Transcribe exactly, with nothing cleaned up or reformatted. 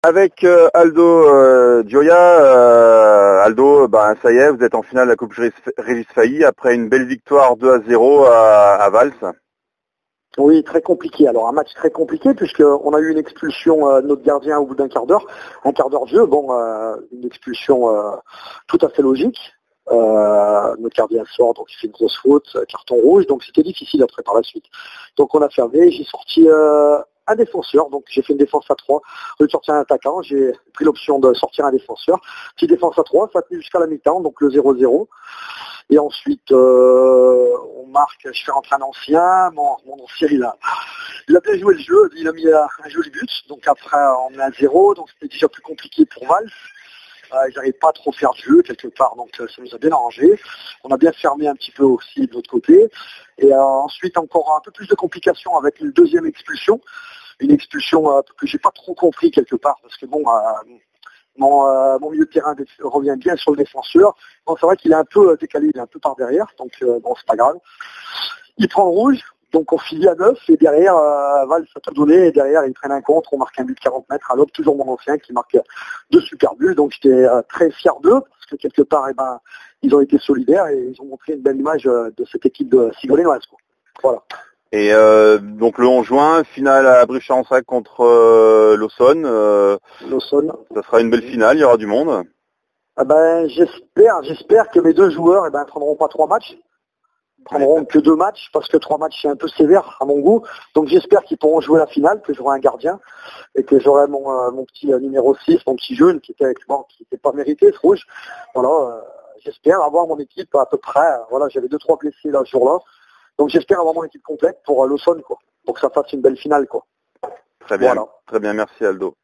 Avec euh, Aldo euh, Gioia, euh, Aldo, ben, ça y est, vous êtes en finale de la Coupe Régis, Régis Failly après une belle victoire deux à zéro à, à Valls. Oui, très compliqué. Alors un match très compliqué puisqu'on a eu une expulsion euh, de notre gardien au bout d'un quart d'heure, un quart d'heure de jeu, bon, euh, une expulsion euh, tout à fait logique. Euh, notre gardien sort, donc il fait une grosse faute, carton rouge, donc c'était difficile après par la suite. Donc on a fermé, j'ai sorti euh, un défenseur, donc j'ai fait une défense à trois, au lieu de sortir un attaquant, j'ai pris l'option de sortir un défenseur. Petite défense à trois, ça a tenu jusqu'à la mi-temps, donc le zéro zéro. Et ensuite, euh, on marque, je fais rentrer un ancien, mon, mon ancien il a, il a bien joué le jeu, il a mis un, un joli but, donc après on est à zéro, donc c'était déjà plus compliqué pour Valls. Euh, ils n'arrivaient pas à trop faire de jeu quelque part, donc euh, ça nous a bien arrangé. On a bien fermé un petit peu aussi de l'autre côté. Et euh, ensuite encore un peu plus de complications avec une deuxième expulsion. Une expulsion euh, que j'ai pas trop compris quelque part, parce que bon, euh, mon, euh, mon milieu de terrain revient bien sur le défenseur. Bon, c'est vrai qu'il est un peu décalé, il est un peu par derrière, donc euh, bon, c'est pas grave. Il prend le rouge. Donc on finit à neuf et derrière, euh, Valls a tout donné et derrière ils prennent un contre, on marque un but de quarante mètres à l'aube, toujours mon ancien qui marque deux super buts. Donc j'étais euh, très fier d'eux parce que quelque part, eh ben, ils ont été solidaires et ils ont montré une belle image euh, de cette équipe de Sigolenoise. Voilà. Et euh, donc le onze juin, finale à Brucharensac contre euh, Laussonne. Euh, Laussonne. Ça sera une belle finale, il y aura du monde. Ah ben j'espère, j'espère que mes deux joueurs, eh ben, prendront pas trois matchs. Prendront que deux matchs, parce que trois matchs c'est un peu sévère à mon goût. Donc j'espère qu'ils pourront jouer la finale, que j'aurai un gardien, et que j'aurai mon, euh, mon petit euh, numéro six, mon petit jeune, qui était bon, qui n'était pas mérité, ce rouge. Voilà, euh, j'espère avoir mon équipe à peu près. Euh, voilà, j'avais deux, trois blessés là ce jour-là. Donc j'espère avoir mon équipe complète pour euh, Laussonne, quoi. Pour que ça fasse une belle finale, quoi. Très bien, Voilà. très bien, merci Aldo.